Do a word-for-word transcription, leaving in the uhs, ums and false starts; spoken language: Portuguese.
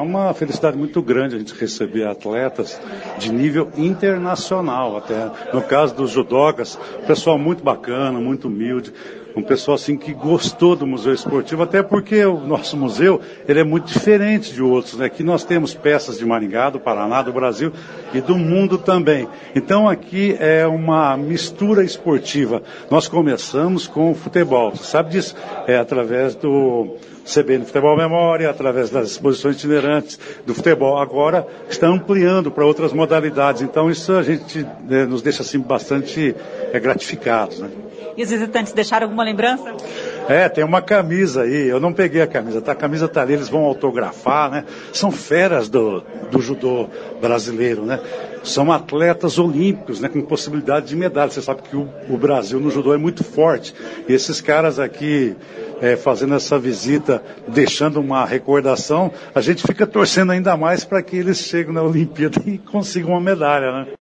uma felicidade muito grande a gente receber atletas de nível internacional até. No caso dos judocas, pessoal muito bacana, muito humilde, um pessoal assim que gostou do museu esportivo, até porque o nosso museu ele é muito diferente de outros, né? Aqui nós temos peças de Maringá, do Paraná, do Brasil e do mundo também. Então aqui é uma mistura esportiva. Nós começamos com o futebol, você sabe disso? É através do C B N Futebol Memória, através das exposições itinerantes do futebol. Agora está ampliando para outras modalidades. Então isso a gente né, nos deixa assim bastante é, gratificados, né? E os visitantes deixaram alguma lembrança? É, tem uma camisa aí, eu não peguei a camisa, tá? A camisa tá ali, eles vão autografar, né? São feras do, do judô brasileiro, né? São atletas olímpicos, né? Com possibilidade de medalha. Você sabe que o, o Brasil no judô é muito forte. E esses caras aqui, é, fazendo essa visita, deixando uma recordação, a gente fica torcendo ainda mais para que eles cheguem na Olimpíada e consigam uma medalha, né?